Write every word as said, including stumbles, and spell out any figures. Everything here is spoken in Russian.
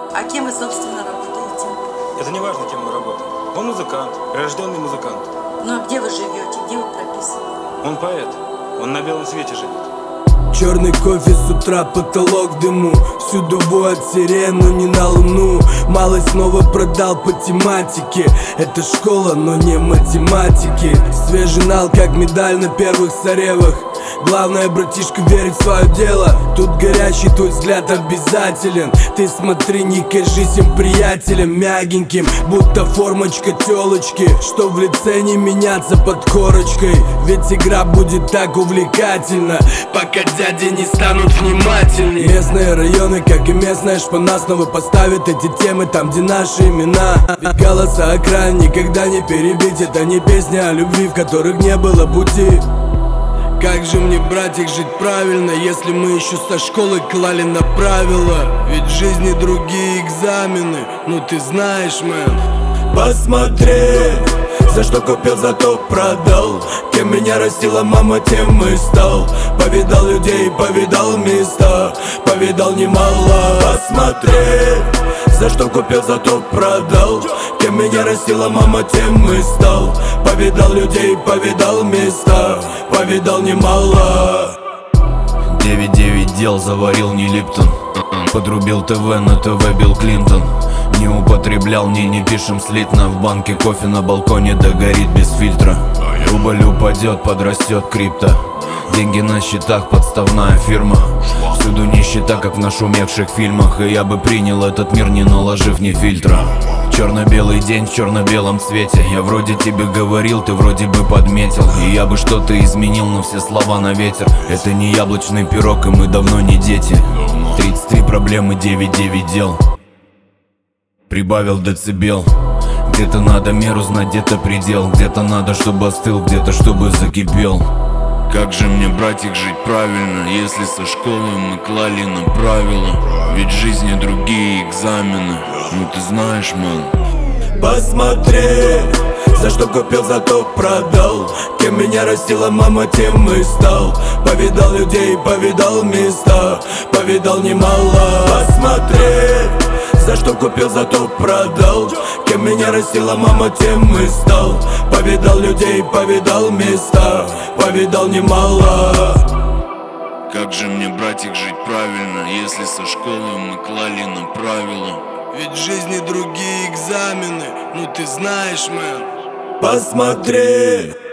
А кем вы, собственно, работаете? Это не важно, кем мы работаем. Он музыкант, прирожденный музыкант. Ну а где вы живете? Где вы прописаны? Он поэт. Он на белом свете живет. Черный кофе с утра, потолок в дыму. Всюду воет сирену, не на луну. Малость снова продал по тематике. Это школа, но не математики. Свежий нал, как медаль на первых соревах. Главное, братишка, верить в свое дело. Тут горячий твой взгляд обязателен. Ты смотри, не кажись им приятелем мягеньким, будто формочка телочки, что в лице не меняться под корочкой. Ведь игра будет так увлекательна, пока дяди не станут внимательнее. Местные районы, как и местная шпана, снова поставят эти темы там, где наши имена. Ведь голоса окраин никогда не перебить. Это не песни о любви, в которых не было пути. Как же мне, братик, жить правильно, если мы еще со школы клали на правила? Ведь в жизни другие экзамены, ну ты знаешь, мэн. Посмотри, за что купил, зато продал. Кем меня растила мама, тем и стал. Повидал людей, повидал места, повидал немало. Посмотри, за что купил, зато продал. Кем меня растила мама, тем и стал. Повидал людей, повидал места, повидал немало. Девять девять дел заварил не Липтон. Подрубил ТВ, на ТВ Билл Клинтон. Не употреблял, не, не пишем слитно. В банке кофе на балконе догорит без фильтра. Рубль упадет, подрастет крипто. Деньги на счетах, подставная фирма. Всюду нищета, как в нашумевших фильмах. И я бы принял этот мир, не наложив ни фильтра. Черно-белый день в черно-белом цвете. Я вроде тебе говорил, ты вроде бы подметил. И я бы что-то изменил, но все слова на ветер. Это не яблочный пирог, и мы давно не дети. Тридцать три проблемы, девять девять дел. Прибавил децибел. Где-то надо меру знать, где-то предел. Где-то надо, чтобы остыл, где-то чтобы закипел. Как же мне, братик, жить правильно, если со школы мы клали на правила? Ведь в жизни другие экзамены, ну ты знаешь, мэн. Посмотри, за что купил, зато продал. Кем меня растила мама, тем и стал. Повидал людей, повидал места, повидал немало. Посмотри, за что купил, зато продал. Кем меня растила мама, тем и стал. Повидал людей, повидал места, повидал немало. Как же мне, братик, жить правильно, если со школы мы клали на правила? Ведь в жизни другие экзамены, ну ты знаешь, мэн. Посмотри,